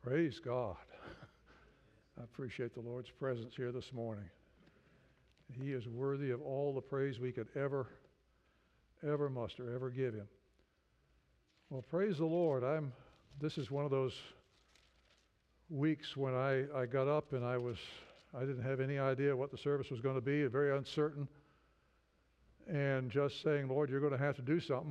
Praise God. I appreciate the Lord's presence here this morning. He is worthy of all the praise we could ever muster, ever give him. Well, praise the Lord. This is one of those weeks when I got up and I didn't have any idea what the service was going to be, very uncertain, and just saying, Lord, you're going to have to do something.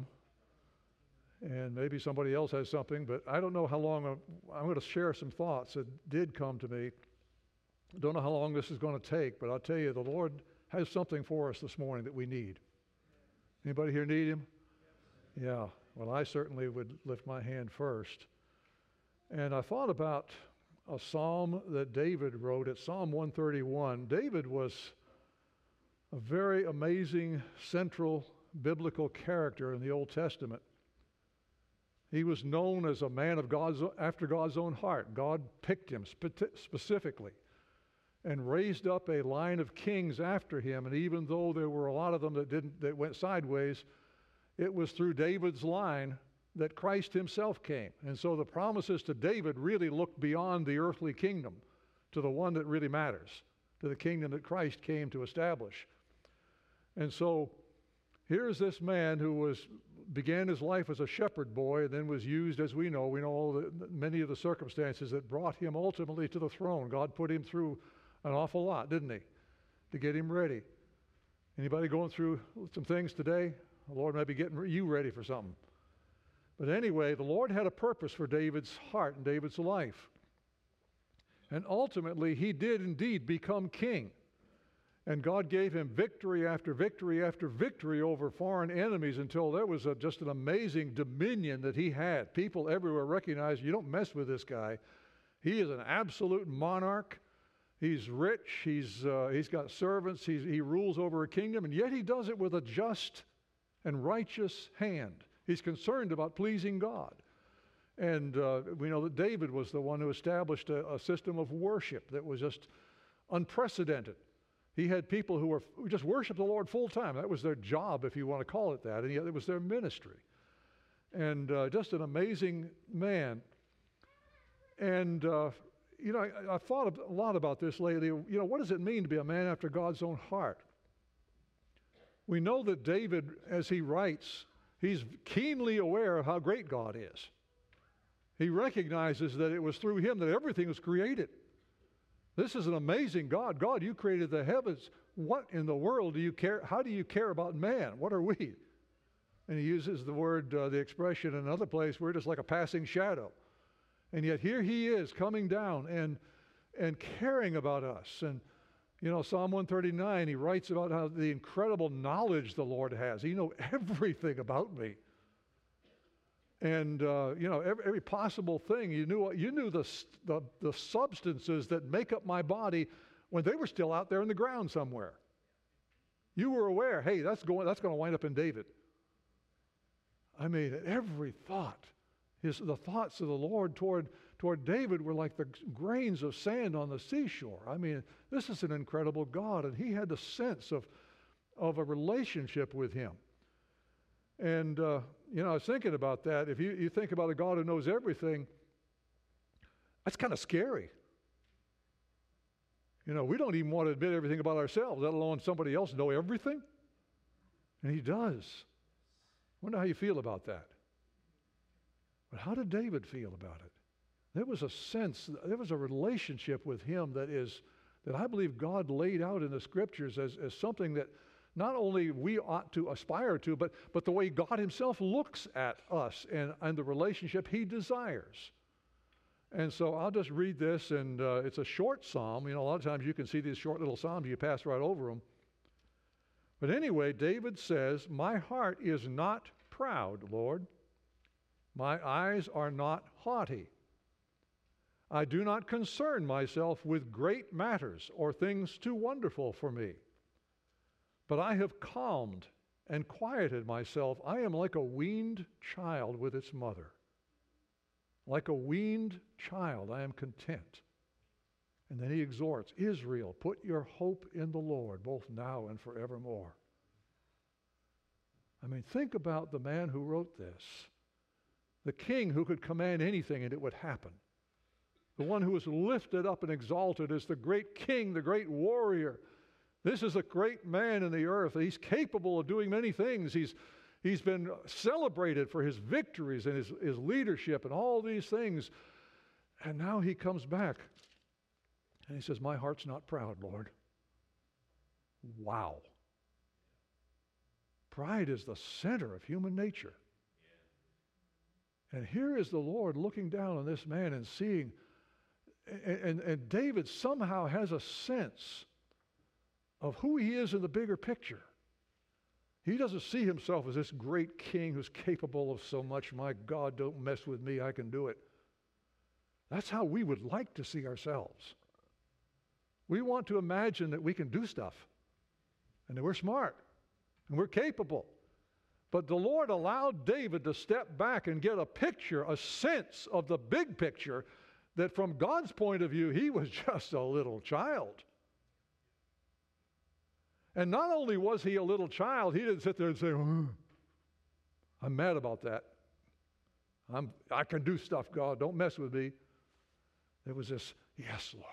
And maybe somebody else has something, but I don't know how long. I'm going to share some thoughts that did come to me. I don't know how long this is going to take, but I'll tell you, the Lord has something for us this morning that we need. Anybody here need him? Yeah. Well, I certainly would lift my hand first. And I thought about a psalm that David wrote. It's Psalm 131. David was a very amazing central biblical character in the Old Testament. He was known as a man of after God's own heart. God picked him specifically and raised up a line of kings after him. And even though there were a lot of them that went sideways, it was through David's line that Christ himself came. And so the promises to David really looked beyond the earthly kingdom to the one that really matters, to the kingdom that Christ came to establish. And so here's this man who began his life as a shepherd boy and then was used, as we know many of the circumstances that brought him ultimately to the throne. God put him through an awful lot, didn't he, to get him ready. Anybody going through some things today? The Lord may be getting you ready for something. But anyway, the Lord had a purpose for David's heart and David's life. And ultimately, he did indeed become king. And God gave him victory after victory after victory over foreign enemies until there was just an amazing dominion that he had. People everywhere recognized, you don't mess with this guy. He is an absolute monarch. He's rich. He's got servants. He rules over a kingdom, and yet he does it with a just and righteous hand. He's concerned about pleasing God. And we know that David was the one who established a system of worship that was just unprecedented. He had people who just worshiped the Lord full time. That was their job, if you want to call it that, and yet it was their ministry. And just an amazing man. And, I thought a lot about this lately. What does it mean to be a man after God's own heart? We know that David, as he writes, he's keenly aware of how great God is. He recognizes that it was through him that everything was created. This is an amazing God. God, you created the heavens. What in the world do you care? How do you care about man? What are we? And he uses the word, the expression in another place, we're just like a passing shadow. And yet here he is coming down and caring about us. And, Psalm 139, he writes about how the incredible knowledge the Lord has. He knows everything about me. And, every possible thing. You knew the substances that make up my body when they were still out there in the ground somewhere. You were aware, hey, that's going to wind up in David. I mean, every thought, the thoughts of the Lord toward David were like the grains of sand on the seashore. I mean, this is an incredible God, and he had the sense of a relationship with him. And, I was thinking about that. If you think about a God who knows everything, that's kind of scary. We don't even want to admit everything about ourselves, let alone somebody else know everything. And he does. I wonder how you feel about that. But how did David feel about it? There was a sense, there was a relationship with him that I believe God laid out in the Scriptures as something that not only we ought to aspire to, but the way God himself looks at us and the relationship he desires. And so I'll just read this, and it's a short psalm. A lot of times you can see these short little psalms, you pass right over them. But anyway, David says, "My heart is not proud, Lord. My eyes are not haughty. I do not concern myself with great matters or things too wonderful for me. But I have calmed and quieted myself. I am like a weaned child with its mother. Like a weaned child, I am content." And then he exhorts, "Israel, put your hope in the Lord, both now and forevermore." I mean, think about the man who wrote this. The king who could command anything and it would happen. the one who was lifted up and exalted as the great king, the great warrior. This is a great man in the earth. He's capable of doing many things. He's been celebrated for his victories and his leadership and all these things. And now he comes back and he says, my heart's not proud, Lord. Wow. Pride is the center of human nature. And here is the Lord looking down on this man and seeing, and David somehow has a sense of who he is in the bigger picture. He doesn't see himself as this great king who's capable of so much. My God, don't mess with me, I can do it. That's how we would like to see ourselves. We want to imagine that we can do stuff, and that we're smart, and we're capable. But the Lord allowed David to step back and get a picture, a sense of the big picture, that from God's point of view, he was just a little child. And not only was he a little child, he didn't sit there and say, I'm mad about that. I can do stuff, God. Don't mess with me. There was this, yes, Lord.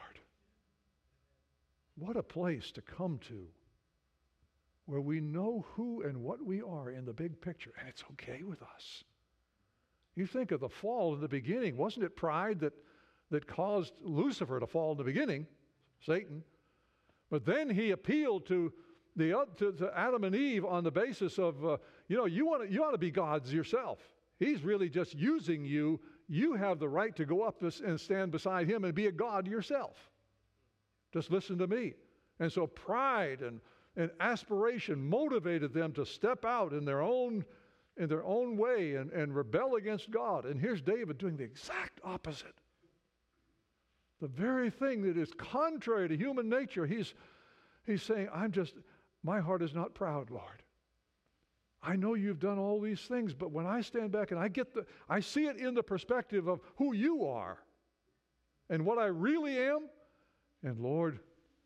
What a place to come to where we know who and what we are in the big picture, and it's okay with us. You think of the fall in the beginning. Wasn't it pride that caused Lucifer to fall in the beginning, Satan? But then he appealed to Adam and Eve on the basis of, you ought to be gods yourself. He's really just using you. You have the right to go up and stand beside him and be a god yourself. Just listen to me. And so pride and aspiration motivated them to step out in their own way and rebel against God. And here's David doing the exact opposite. The very thing that is contrary to human nature, he's saying, my heart is not proud, Lord. I know you've done all these things, but when I stand back and I see it in the perspective of who you are and what I really am, and Lord,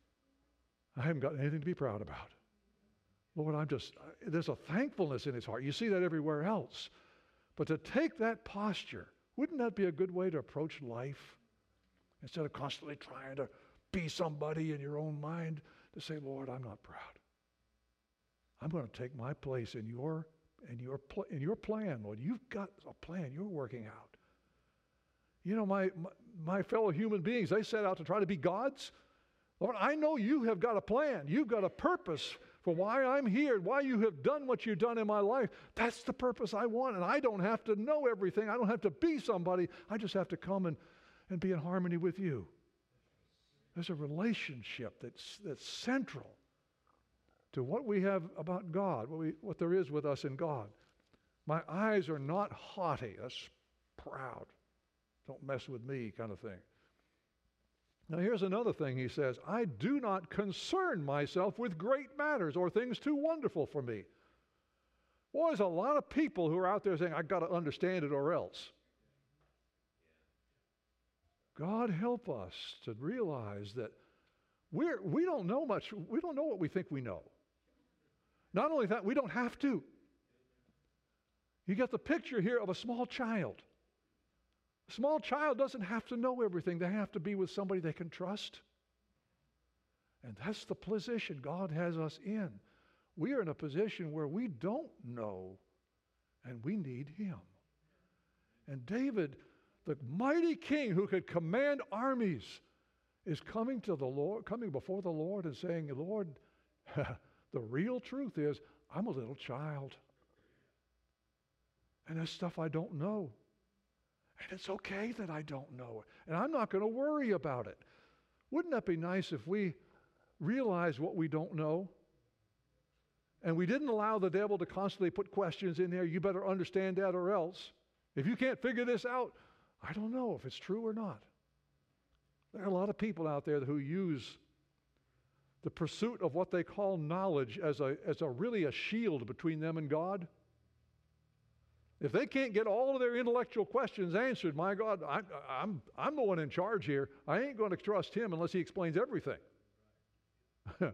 I haven't got anything to be proud about. Lord, there's a thankfulness in his heart. You see that everywhere else. But to take that posture, wouldn't that be a good way to approach life? Instead of constantly trying to be somebody in your own mind, to say, Lord, I'm not proud. I'm going to take my place in your plan, Lord. You've got a plan you're working out. You know, my fellow human beings, they set out to try to be gods. Lord, I know you have got a plan. You've got a purpose for why I'm here, why you have done what you've done in my life. That's the purpose I want, and I don't have to know everything. I don't have to be somebody. I just have to come and be in harmony with you. There's a relationship that's central to what we have about God, what there is with us in God. My eyes are not haughty. That's proud. Don't mess with me kind of thing. Now here's another thing he says. I do not concern myself with great matters or things too wonderful for me. Boy, there's a lot of people who are out there saying, I've got to understand it or else. God help us to realize that we don't know much. We don't know what we think we know. Not only that, we don't have to. You get the picture here of a small child. A small child doesn't have to know everything. They have to be with somebody they can trust. And that's the position God has us in. We are in a position where we don't know, and we need him. And David, the mighty king who could command armies, is coming before the Lord and saying, Lord, the real truth is, I'm a little child. And there's stuff I don't know. And it's okay that I don't know it. And I'm not going to worry about it. Wouldn't that be nice if we realized what we don't know? And we didn't allow the devil to constantly put questions in there. You better understand that or else. If you can't figure this out, I don't know if it's true or not. There are a lot of people out there who use the pursuit of what they call knowledge as really a shield between them and God. If they can't get all of their intellectual questions answered, my God, I'm the one in charge here. I ain't going to trust him unless he explains everything. I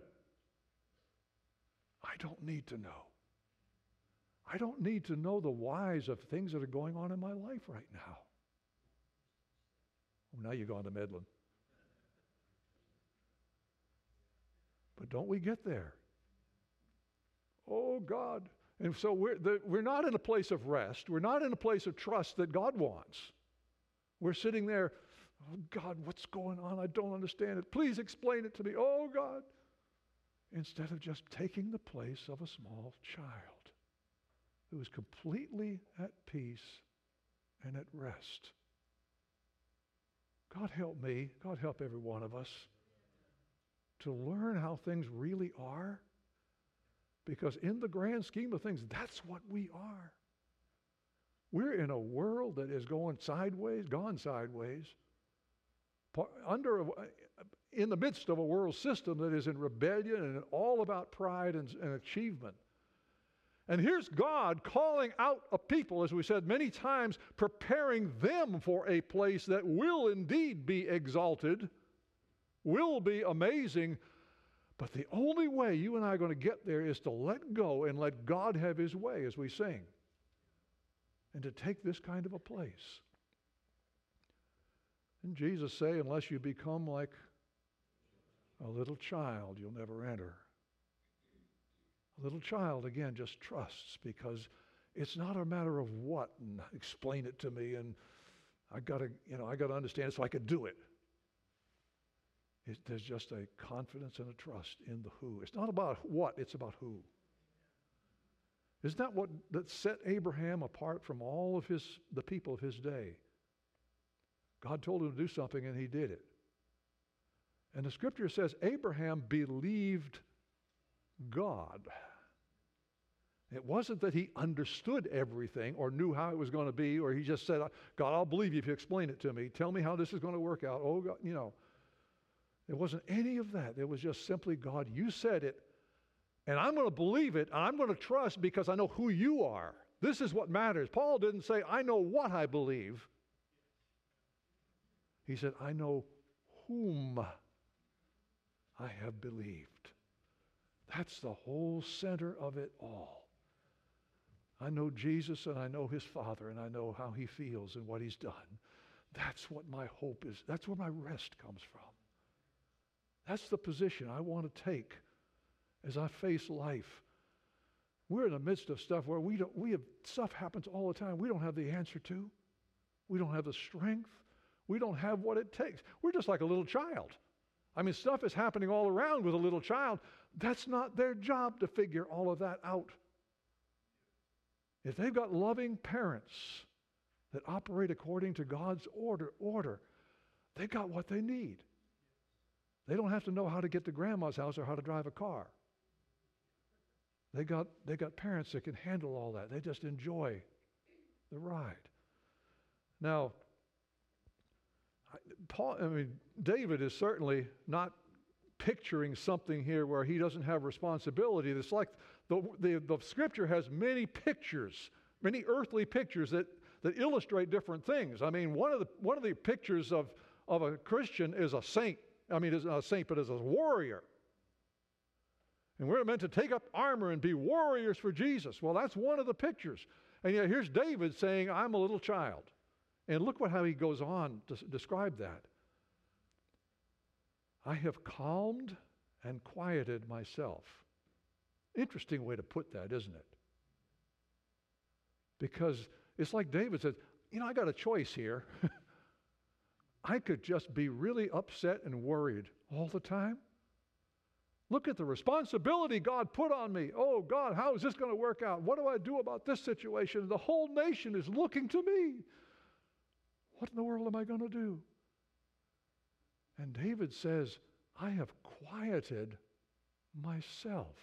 don't need to know. I don't need to know the whys of things that are going on in my life right now. now you're going to Midland. But don't we get there? Oh, God. And so we're not in a place of rest. We're not in a place of trust that God wants. We're sitting there, oh, God, what's going on? I don't understand it. Please explain it to me. Oh, God. Instead of just taking the place of a small child who is completely at peace and at rest. God help me. God help every one of us to learn how things really are. Because in the grand scheme of things, that's what we are. We're in a world that is gone sideways, in the midst of a world system that is in rebellion and all about pride and achievement. And here's God calling out a people, as we said many times, preparing them for a place that will indeed be exalted, will be amazing. But the only way you and I are going to get there is to let go and let God have His way as we sing. And to take this kind of a place. And Jesus say, unless you become like a little child, you'll never enter. A little child, again, just trusts, because it's not a matter of what, and explain it to me, and I got to understand it so I can do it. There's just a confidence and a trust in the who. It's not about what, it's about who. Isn't that what that set Abraham apart from all of the people of his day? God told him to do something and he did it. And the scripture says Abraham believed God. It wasn't that he understood everything or knew how it was going to be, or he just said, God, I'll believe you if you explain it to me. Tell me how this is going to work out. Oh, God, There wasn't any of that. It was just simply, God, you said it, and I'm going to believe it, and I'm going to trust because I know who you are. This is what matters. Paul didn't say, I know what I believe. He said, I know whom I have believed. That's the whole center of it all. I know Jesus, and I know His Father, and I know how He feels and what He's done. That's what my hope is. That's where my rest comes from. That's the position I want to take as I face life. We're in the midst of stuff where stuff happens all the time we don't have the answer to. We don't have the strength. We don't have what it takes. We're just like a little child. I mean, stuff is happening all around with a little child. That's not their job to figure all of that out. If they've got loving parents that operate according to God's order, they got what they need. They don't have to know how to get to grandma's house or how to drive a car. They got parents that can handle all that. They just enjoy the ride. Now, David is certainly not picturing something here where he doesn't have responsibility. It's like the scripture has many pictures, many earthly pictures that illustrate different things. I mean, one of the pictures of a Christian is a saint. I mean, is not a saint, but is a warrior. And we're meant to take up armor and be warriors for Jesus. Well, that's one of the pictures. And yet here's David saying, I'm a little child. And look how he goes on to describe that. I have calmed and quieted myself. Interesting way to put that, isn't it? Because it's like David said, I got a choice here. I could just be really upset and worried all the time. Look at the responsibility God put on me. Oh, God, how is this going to work out? What do I do about this situation? The whole nation is looking to me. What in the world am I going to do? And David says, I have quieted myself.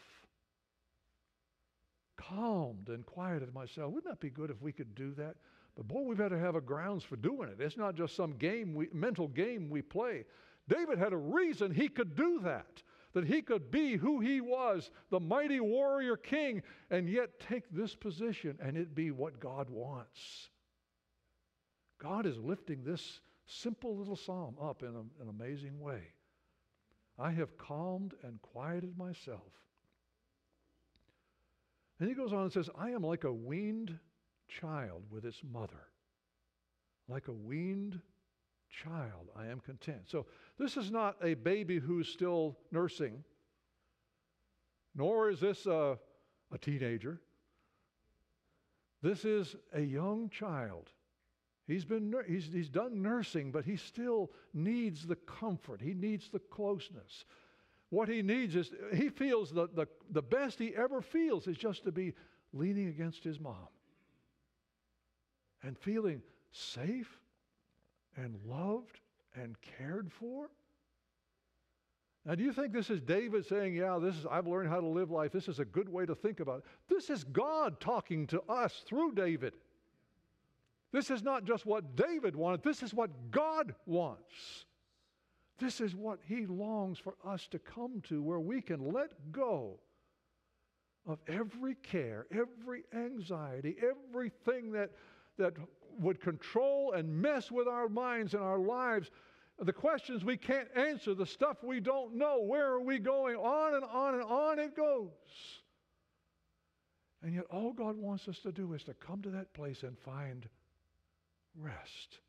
Calmed and quieted myself. Wouldn't that be good if we could do that? But boy, we've got to have a grounds for doing it. It's not just some mental game we play. David had a reason he could do that he could be who he was, the mighty warrior king, and yet take this position and it be what God wants. God is lifting this simple little psalm up in an amazing way. I have calmed and quieted myself. And he goes on and says, I am like a weaned child with its mother. Like a weaned child, I am content. So this is not a baby who's still nursing, nor is this a teenager. This is a young child. He's done nursing, but he still needs the comfort. He needs the closeness. What he needs is, he feels the best he ever feels is just to be leaning against his mom and feeling safe and loved and cared for. Now, do you think this is David saying, yeah, I've learned how to live life. This is a good way to think about it. This is God talking to us through David. This is not just what David wanted. This is what God wants. This is what he longs for us to come to, where we can let go of every care, every anxiety, everything that would control and mess with our minds and our lives. The questions we can't answer, the stuff we don't know, where are we going? On and on and on it goes. And yet all God wants us to do is to come to that place and find rest.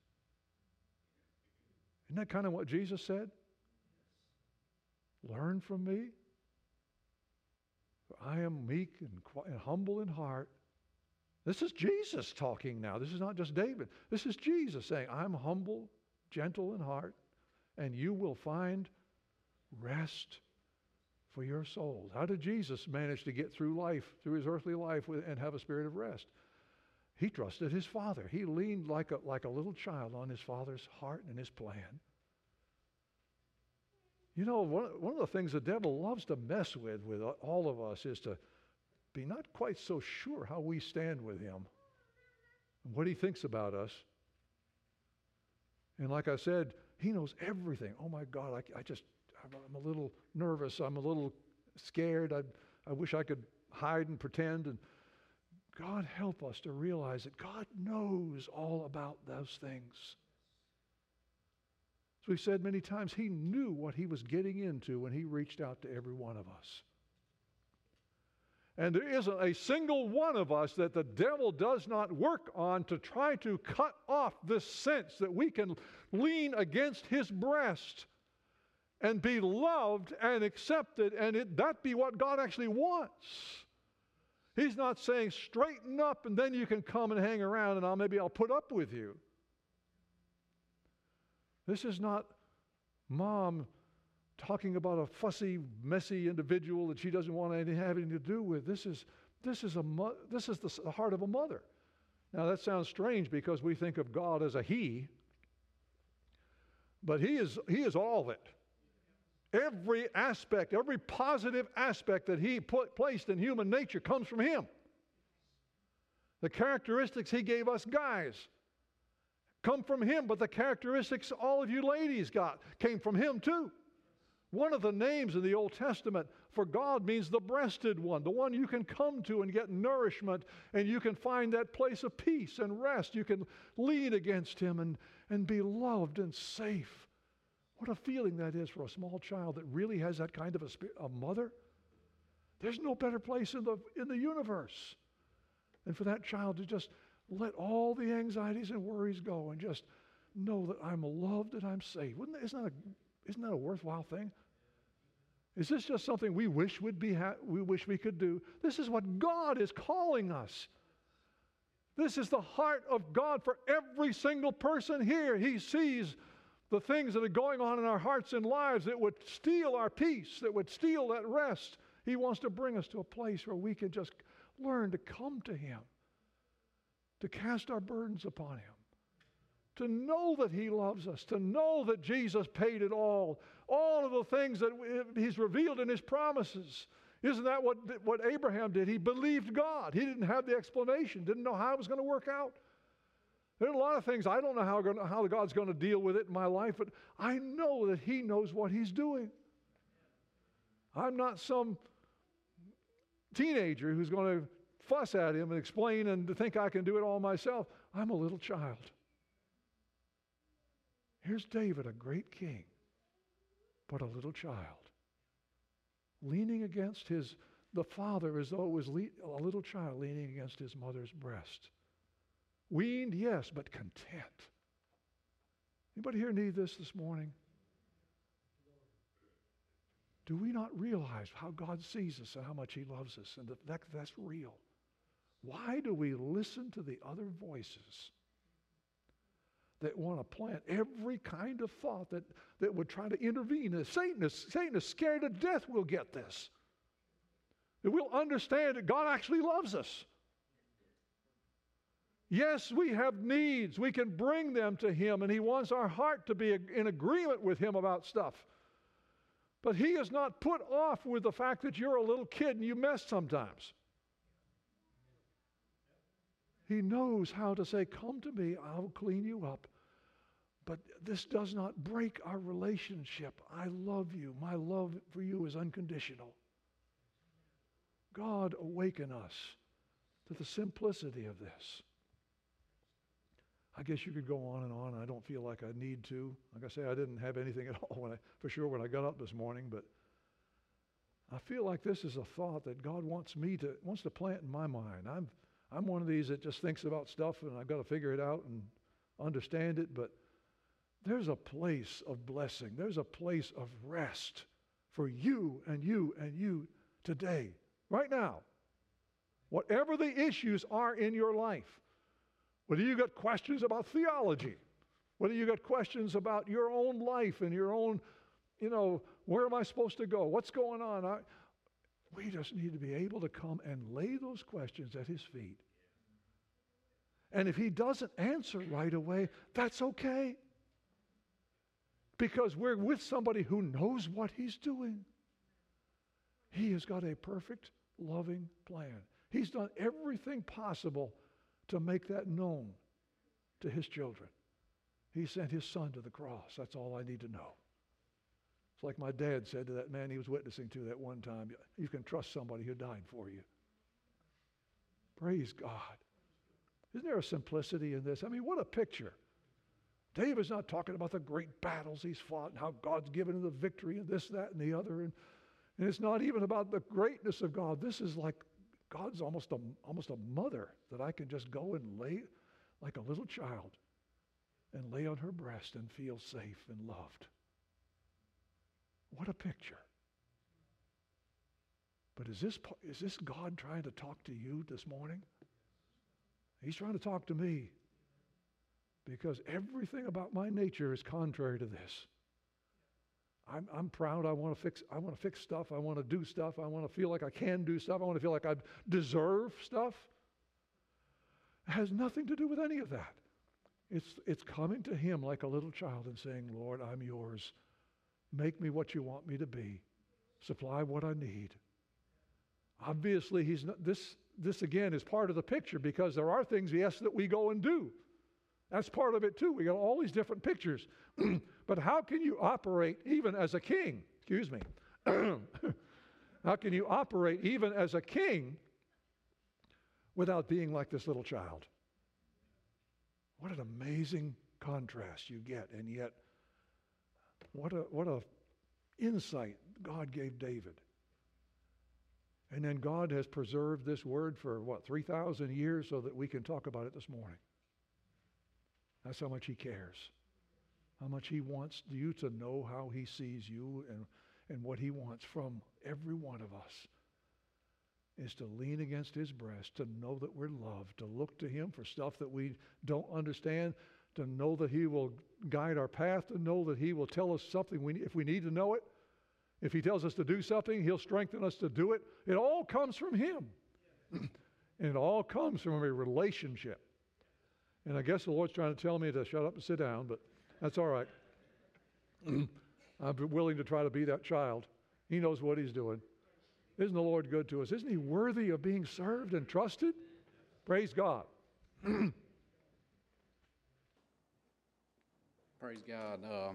Isn't that kind of what Jesus said? Learn from me, for I am meek and humble in heart. This is Jesus talking now. This is not just David. This is Jesus saying, I'm humble, gentle in heart, and you will find rest for your souls. How did Jesus manage to get through life, through his earthly life, and have a spirit of rest? He trusted his Father. He leaned like a little child on his Father's heart and his plan. You know, one of the things the devil loves to mess with all of us is to be not quite so sure how we stand with him and what he thinks about us. And like I said, he knows everything. Oh my God, I'm a little nervous. I'm a little scared. I wish I could hide and pretend. And God help us to realize that God knows all about those things. As we've said many times, he knew what he was getting into when he reached out to every one of us. And there isn't a single one of us that the devil does not work on to try to cut off this sense that we can lean against his breast and be loved and accepted, and that be what God actually wants. He's not saying straighten up and then you can come and hang around and maybe I'll put up with you. This is not mom talking about a fussy, messy individual that she doesn't want anything having to do with. This is the heart of a mother. Now that sounds strange because we think of God as a he, but he is all of it. Every aspect, every positive aspect that he placed in human nature comes from him. The characteristics he gave us guys come from him, but the characteristics all of you ladies came from him too. One of the names in the Old Testament for God means the breasted one, the one you can come to and get nourishment, and you can find that place of peace and rest. You can lean against him and be loved and safe. What a feeling that is for a small child that really has that kind of a mother. There's no better place in the universe than for that child to just let all the anxieties and worries go and just know that I'm loved and I'm safe. Isn't that a worthwhile thing? Is this just something we wish we wish we could do? This is what God is calling us. This is the heart of God for every single person here. He sees the things that are going on in our hearts and lives that would steal our peace, that would steal that rest. He wants to bring us to a place where we can just learn to come to him, to cast our burdens upon him, to know that he loves us, to know that Jesus paid it all of the things that he's revealed in his promises. Isn't that what Abraham did? He believed God. He didn't have the explanation, didn't know how it was going to work out. There are a lot of things I don't know how God's going to deal with it in my life, but I know that he knows what he's doing. I'm not some teenager who's going to fuss at him and explain and to think I can do it all myself. I'm a little child. Here's David, a great king, but a little child, leaning against the father as though it was a little child leaning against his mother's breast. Weaned, yes, but content. Anybody here need this morning? Do we not realize how God sees us and how much He loves us and that's real? Why do we listen to the other voices that want to plant every kind of thought that would try to intervene? Satan is scared to death we'll get this. That we'll understand that God actually loves us. Yes, we have needs. We can bring them to Him, and He wants our heart to be in agreement with Him about stuff. But He is not put off with the fact that you're a little kid and you mess sometimes. He knows how to say, come to me, I'll clean you up. But this does not break our relationship. I love you. My love for you is unconditional. God, awaken us to the simplicity of this. I guess you could go on and on. I don't feel like I need to. Like I say, I didn't have anything at all when I got up this morning, but I feel like this is a thought that God wants to plant in my mind. I'm one of these that just thinks about stuff and I've got to figure it out and understand it, but there's a place of blessing. There's a place of rest for you and you and you today, right now. Whatever the issues are in your life, whether you got questions about theology, whether you got questions about your own life and your own, where am I supposed to go? What's going on? We just need to be able to come and lay those questions at His feet. And if He doesn't answer right away, that's okay. Because we're with somebody who knows what He's doing. He has got a perfect, loving plan. He's done everything possible to make that known to His children. He sent His Son to the cross. That's all I need to know. It's like my dad said to that man he was witnessing to that one time, you can trust somebody who died for you. Praise God. Isn't there a simplicity in this? I mean, what a picture. David's not talking about the great battles he's fought and how God's given him the victory and this, that, and the other. And it's not even about the greatness of God. This is like God's almost a mother that I can just go and lay like a little child and lay on her breast and feel safe and loved. What a picture. But is this God trying to talk to you this morning? He's trying to talk to me because everything about my nature is contrary to this. I'm proud. I want to fix stuff. I want to do stuff. I want to feel like I can do stuff. I want to feel like I deserve stuff. It has nothing to do with any of that. It's coming to Him like a little child and saying, Lord, I'm yours. Make me what you want me to be. Supply what I need. Obviously, He's not, this again is part of the picture because there are things He asks that we go and do. That's part of it too. We got all these different pictures. But how can you operate even as a king? Excuse me. How can you operate even as a king without being like this little child? What an amazing contrast you get, and yet what a insight God gave David. And then God has preserved this word for 3,000 years so that we can talk about it this morning. That's how much He cares. How much He wants you to know how He sees you and what He wants from every one of us is to lean against His breast, to know that we're loved, to look to Him for stuff that we don't understand, to know that He will guide our path, to know that He will tell us something if we need to know it. If He tells us to do something, He'll strengthen us to do it. It all comes from Him. And it all comes from a relationship. And I guess the Lord's trying to tell me to shut up and sit down, but that's all right. I'm willing to try to be that child. He knows what He's doing. Isn't the Lord good to us? Isn't He worthy of being served and trusted? Praise God. Praise God.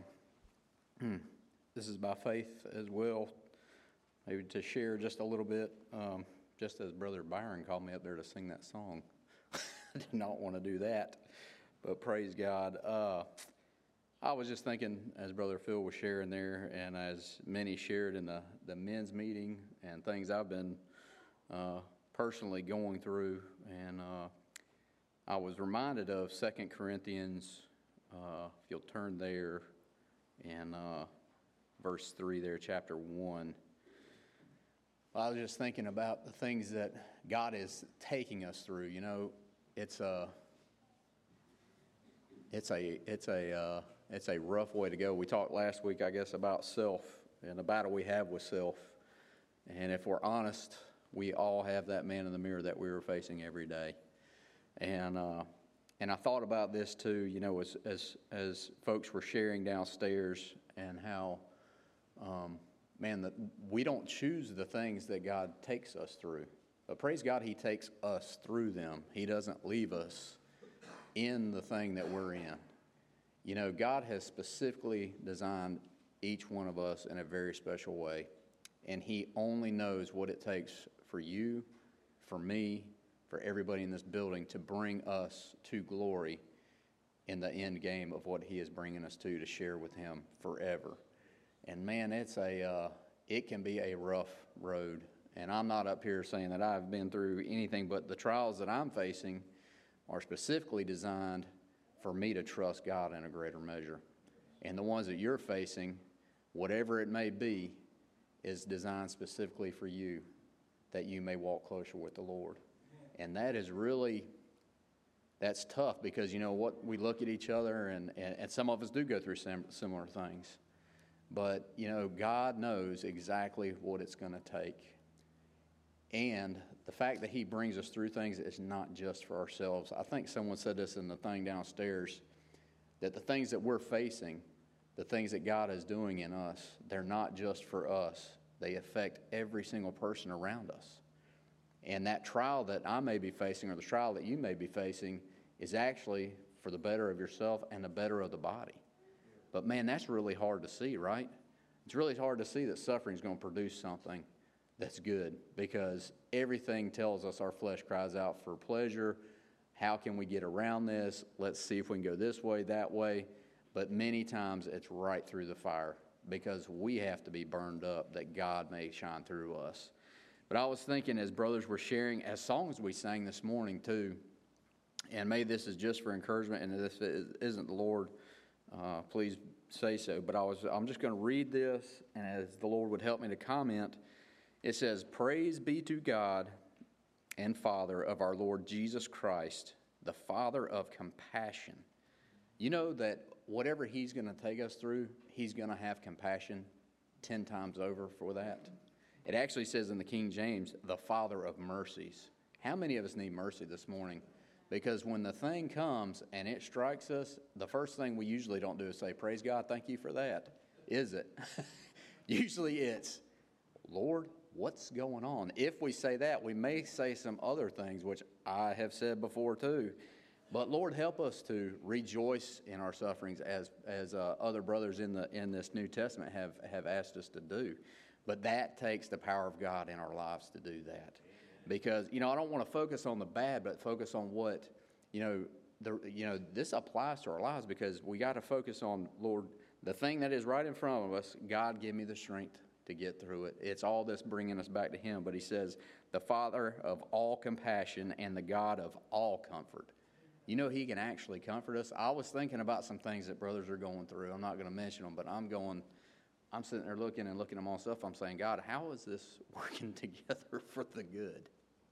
This is by faith as well. Maybe to share just a little bit, just as Brother Byron called me up there to sing that song. I did not want to do that, but praise God. I was just thinking, as Brother Phil was sharing there, and as many shared in the men's meeting, and things I've been personally going through, and I was reminded of 2 Corinthians if you'll turn there in verse 3 there, chapter 1. I was just thinking about the things that God is taking us through. You know, it's a rough way to go. We talked last week, I guess, about self and the battle we have with self. And if we're honest, we all have that man in the mirror that we were facing every day. And I thought about this too, you know, as folks were sharing downstairs, and how, that we don't choose the things that God takes us through. But praise God, He takes us through them. He doesn't leave us in the thing that we're in. You know, God has specifically designed each one of us in a very special way. And He only knows what it takes for you, for me, for everybody in this building to bring us to glory in the end game of what He is bringing us to share with Him forever. And man, it can be a rough road. And I'm not up here saying that I've been through anything, but the trials that I'm facing are specifically designed for me to trust God in a greater measure. And the ones that you're facing, whatever it may be, is designed specifically for you, that you may walk closer with the Lord. And that is really, that's tough, because you know what, we look at each other, and some of us do go through similar things. But, you know, God knows exactly what it's going to take. And the fact that He brings us through things is not just for ourselves. I think someone said this in the thing downstairs, that the things that we're facing, the things that God is doing in us, they're not just for us. They affect every single person around us. And that trial that I may be facing, or the trial that you may be facing, is actually for the better of yourself and the better of the body. But man, that's really hard to see, right? It's really hard to see that suffering is going to produce something that's good, because everything tells us our flesh cries out for pleasure. How can we get around this? Let's see if we can go this way, that way. But many times it's right through the fire, because we have to be burned up that God may shine through us. But I was thinking, as brothers were sharing, as songs we sang this morning too, and maybe this is just for encouragement, and if this isn't the Lord, please say so. But I'm just going to read this, and as the Lord would help me to comment, it says, "Praise be to God and Father of our Lord Jesus Christ, the Father of compassion." You know that whatever He's going to take us through, He's going to have compassion 10 times over for that. It actually says in the King James, the Father of mercies. How many of us need mercy this morning? Because when the thing comes and it strikes us, the first thing we usually don't do is say, "Praise God, thank you for that," is it? Usually it's, "Lord, what's going on?" If we say that, we may say some other things, which I have said before too. But Lord, help us to rejoice in our sufferings, as other brothers in this New Testament have asked us to do. But that takes the power of God in our lives to do that. Because, you know, I don't want to focus on the bad, but focus on what, this applies to our lives, because we got to focus on, Lord, the thing that is right in front of us. God, give me the strength to get through it. It's all this bringing us back to Him. But He says, the Father of all compassion and the God of all comfort. You know, He can actually comfort us. I was thinking about some things that brothers are going through. I'm not going to mention them, but I'm sitting there looking at them all stuff. I'm saying, God, how is this working together for the good?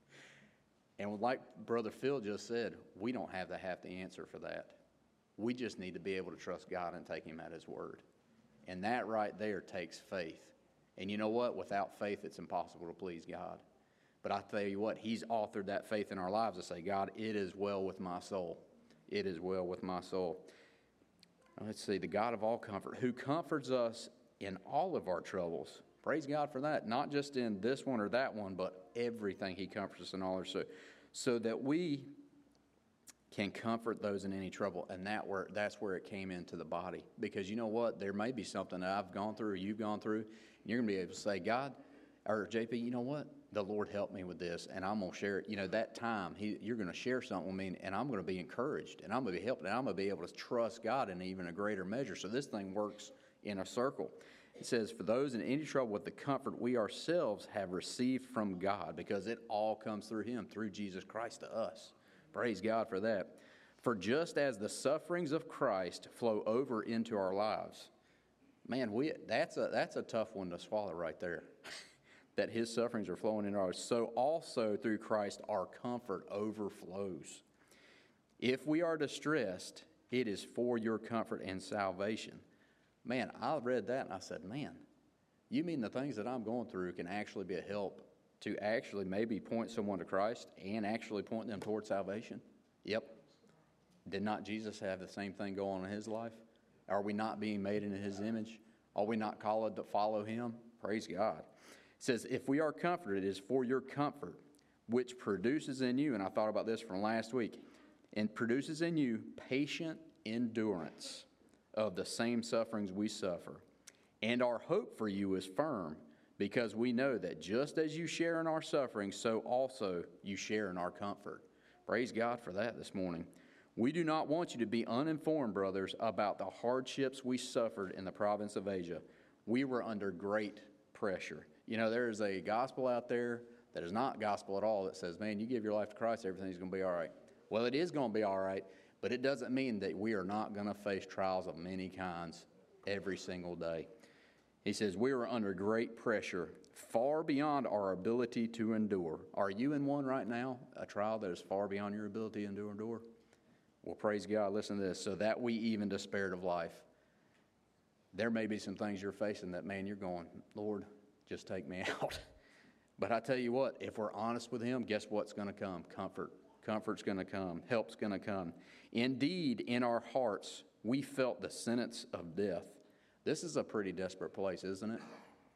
And like Brother Phil just said, we don't have to have the answer for that. We just need to be able to trust God and take Him at His word. And that right there takes faith. And you know what? Without faith, it's impossible to please God. But I tell you what, He's authored that faith in our lives to say, God, it is well with my soul. It is well with my soul. Let's see, the God of all comfort, who comforts us in all of our troubles. Praise God for that. Not just in this one or that one, but everything He comforts us in all our so that we can comfort those in any trouble. And that's where it came into the body. Because you know what? There may be something that I've gone through or you've gone through, and you're going to be able to say, God, or JP, you know what? The Lord helped me with this, and I'm going to share it. You know, that time, you're going to share something with me, and I'm going to be encouraged, and I'm going to be helped, and I'm going to be able to trust God in even a greater measure. So this thing works in a circle. It says, for those in any trouble with the comfort we ourselves have received from God, because it all comes through Him, through Jesus Christ to us. Praise God for that. For just as the sufferings of Christ flow over into our lives, man, that's a tough one to swallow right there. That his sufferings are flowing into ours. So also through Christ our comfort overflows. If we are distressed, it is for your comfort and salvation. Man, I read that and I said, man, you mean the things that I'm going through can actually be a help to actually maybe point someone to Christ and actually point them toward salvation? Yep. Did not Jesus have the same thing go on in his life? Are we not being made in his image? Are we not called to follow him? Praise God. It says, if we are comforted, it is for your comfort, which produces in you, and I thought about this from last week, and produces in you patient endurance of the same sufferings we suffer. And our hope for you is firm, because we know that just as you share in our suffering, so also you share in our comfort. Praise God for that this morning. We do not want you to be uninformed, brothers, about the hardships we suffered in the province of Asia. We were under great pressure. You know, there is a gospel out there that is not gospel at all that says, man, you give your life to Christ, everything's going to be all right. Well, it is going to be all right, but it doesn't mean that we are not going to face trials of many kinds every single day. He says, we are under great pressure, far beyond our ability to endure. Are you in one right now, a trial that is far beyond your ability to endure? Well, praise God, listen to this, so that we even despaired of life. There may be some things you're facing that, man, you're going, Lord, just take me out. But I tell you what, if we're honest with him, guess what's going to come? Comfort. Comfort's going to come. Help's going to come. Indeed, in our hearts, we felt the sentence of death. This is a pretty desperate place, isn't it?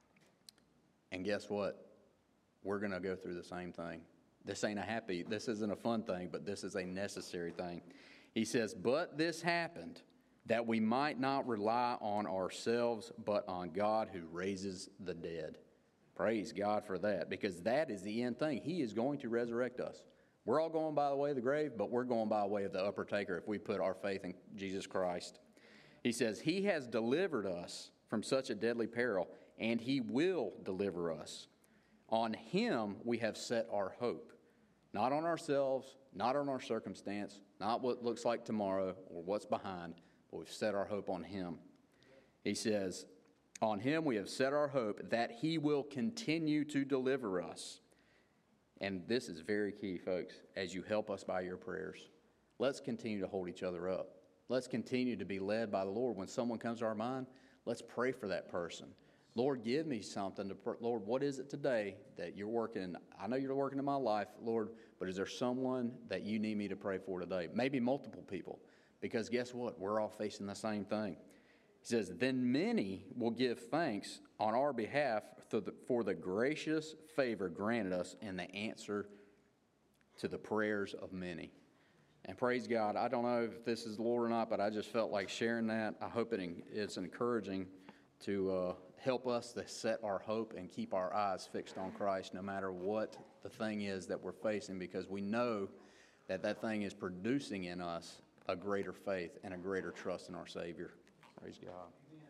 And guess what? We're going to go through the same thing. This isn't a fun thing, but this is a necessary thing. He says, but this happened that we might not rely on ourselves, but on God who raises the dead. Praise God for that, because that is the end thing. He is going to resurrect us. We're all going by the way of the grave, but we're going by the way of the upper taker if we put our faith in Jesus Christ. He says, he has delivered us from such a deadly peril, and he will deliver us. On him we have set our hope. Not on ourselves, not on our circumstance, not what looks like tomorrow or what's behind, but we've set our hope on him. He says, on him we have set our hope that he will continue to deliver us. And this is very key, folks, as you help us by your prayers. Let's continue to hold each other up. Let's continue to be led by the Lord. When someone comes to our mind, let's pray for that person. Lord, give me something Lord, what is it today that you're working? I know you're working in my life, Lord, but is there someone that you need me to pray for today? Maybe multiple people, because guess what? We're all facing the same thing. He says, then many will give thanks on our behalf for the gracious favor granted us in the answer to the prayers of many. And praise God, I don't know if this is the Lord or not, but I just felt like sharing that. I hope it's encouraging to help us to set our hope and keep our eyes fixed on Christ no matter what the thing is that we're facing, because we know that that thing is producing in us a greater faith and a greater trust in our Savior. Praise God.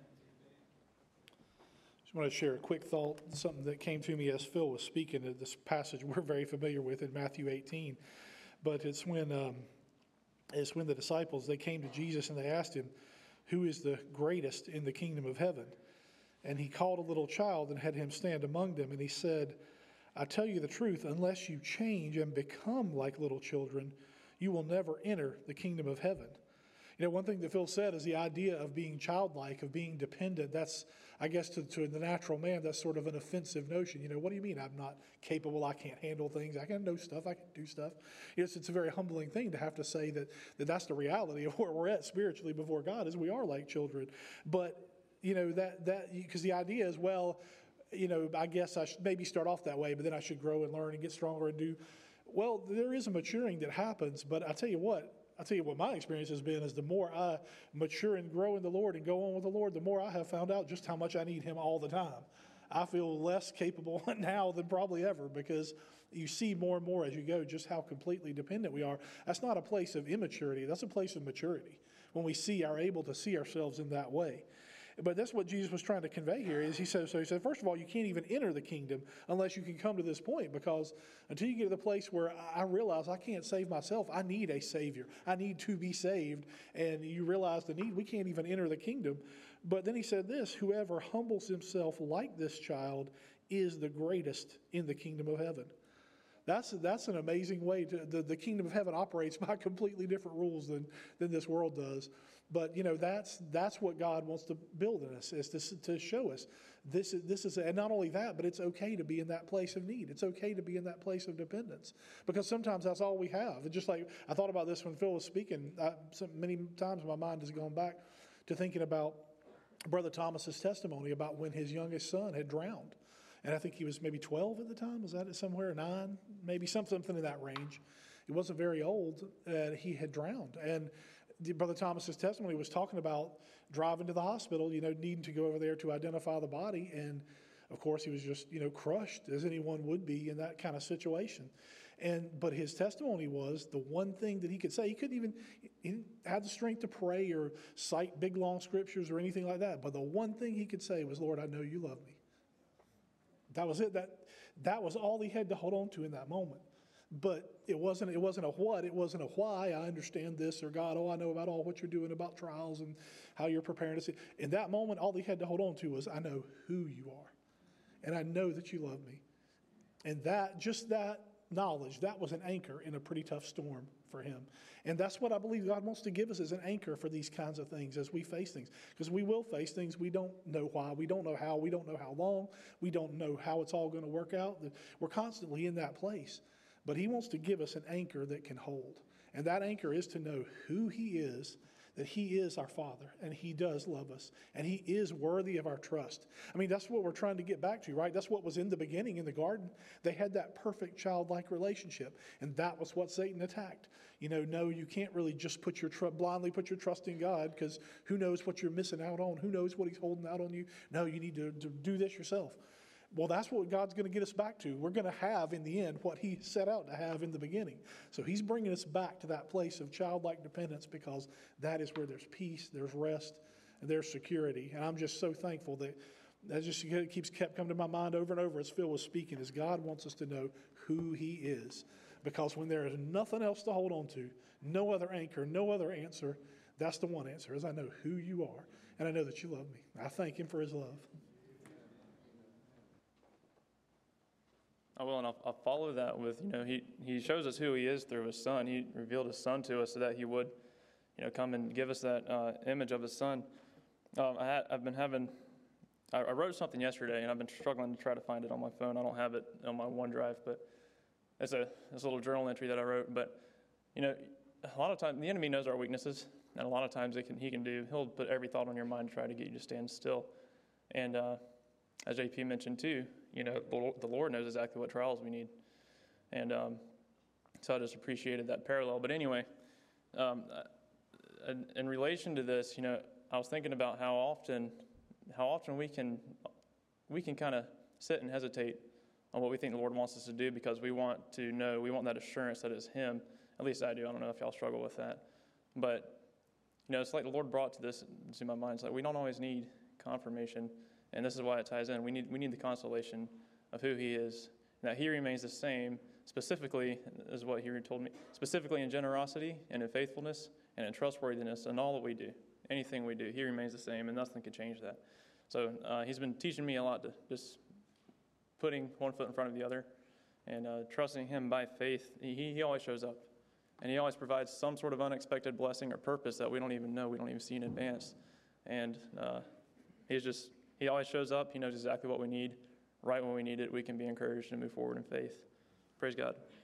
Just want to share a quick thought, something that came to me as Phil was speaking of this passage we're very familiar with in Matthew 18. But it's when the disciples, they came to Jesus and they asked him, who is the greatest in the kingdom of heaven? And he called a little child and had him stand among them. And he said, I tell you the truth, unless you change and become like little children, you will never enter the kingdom of heaven. You know, one thing that Phil said is the idea of being childlike, of being dependent. That's, I guess, to the natural man, that's sort of an offensive notion. You know, what do you mean I'm not capable? I can't handle things. I can know stuff. I can do stuff. Yes, it's a very humbling thing to have to say that's the reality of where we're at spiritually before God, is we are like children. But, you know, that because the idea is, well, you know, I guess I should maybe start off that way, but then I should grow and learn and get stronger and do. Well, there is a maturing that happens, but I'll tell you what my experience has been is the more I mature and grow in the Lord and go on with the Lord, the more I have found out just how much I need him all the time. I feel less capable now than probably ever, because you see more and more as you go just how completely dependent we are. That's not a place of immaturity. That's a place of maturity when we are able to see ourselves in that way. But that's what Jesus was trying to convey here. Is he said, first of all, you can't even enter the kingdom unless you can come to this point, because until you get to the place where I realize I can't save myself, I need a Savior. I need to be saved. And you realize the need, we can't even enter the kingdom. But then he said this, whoever humbles himself like this child is the greatest in the kingdom of heaven. That's an amazing way the kingdom of heaven operates by completely different rules than this world does. But, that's what God wants to build in us, is to show us this is, and not only that, but it's okay to be in that place of need. It's okay to be in that place of dependence, because sometimes that's all we have. And just like I thought about this when Phil was speaking, many times my mind has gone back to thinking about Brother Thomas's testimony about when his youngest son had drowned. And I think he was maybe 12 at the time. Was that it somewhere? 9? Maybe something in that range. He wasn't very old, and he had drowned. And Brother Thomas's testimony was talking about driving to the hospital, needing to go over there to identify the body. And, of course, he was just, crushed, as anyone would be in that kind of situation. But his testimony was the one thing that he could say. He didn't have the strength to pray or cite big, long scriptures or anything like that. But the one thing he could say was, Lord, I know you love me. That was it. That was all he had to hold on to in that moment. But it wasn't a what, it wasn't a why. I understand this, or God, I know about all what you're doing about trials and how you're preparing us. In that moment, all he had to hold on to was, I know who you are, and I know that you love me. And that knowledge, that was an anchor in a pretty tough storm for him. And that's what I believe God wants to give us, as an anchor for these kinds of things as we face things. Because we will face things we don't know why, we don't know how, we don't know how long, we don't know how it's all going to work out. We're constantly in that place. But he wants to give us an anchor that can hold. And that anchor is to know who he is, that he is our Father, and he does love us, and he is worthy of our trust. I mean, that's what we're trying to get back to, right? That's what was in the beginning in the garden. They had that perfect childlike relationship, and that was what Satan attacked. No, you can't really just blindly put your trust in God, because who knows what you're missing out on? Who knows what he's holding out on you? No, you need to do this yourself. Well, that's what God's going to get us back to. We're going to have, in the end, what he set out to have in the beginning. So he's bringing us back to that place of childlike dependence, because that is where there's peace, there's rest, and there's security. And I'm just so thankful that kept coming to my mind over and over as Phil was speaking, as God wants us to know who he is. Because when there is nothing else to hold on to, no other anchor, no other answer, that's the one answer, is I know who you are, and I know that you love me. I thank him for his love. I will, and I'll follow that with, he shows us who he is through his son. He revealed his son to us so that he would, come and give us that image of his son. I wrote something yesterday, and I've been struggling to try to find it on my phone. I don't have it on my OneDrive, but it's a little journal entry that I wrote. But, a lot of times the enemy knows our weaknesses, and a lot of times he'll put every thought on your mind to try to get you to stand still. And as JP mentioned too, the Lord knows exactly what trials we need. And so I just appreciated that parallel. But anyway, in relation to this, I was thinking about how often we can kind of sit and hesitate on what we think the Lord wants us to do, because we want that assurance that it's him. At least I do. I don't know if y'all struggle with that. But, it's like the Lord brought to my mind. It's like we don't always need confirmation. And this is why it ties in. We need the consolation of who he is, and that he remains the same, specifically, is what he told me, specifically in generosity and in faithfulness and in trustworthiness and all that we do. Anything we do, he remains the same, and nothing can change that. So he's been teaching me a lot to just putting one foot in front of the other and trusting him by faith. He always shows up, and he always provides some sort of unexpected blessing or purpose that we don't even know, we don't even see in advance. And he always shows up. He knows exactly what we need. Right when we need it, we can be encouraged and move forward in faith. Praise God.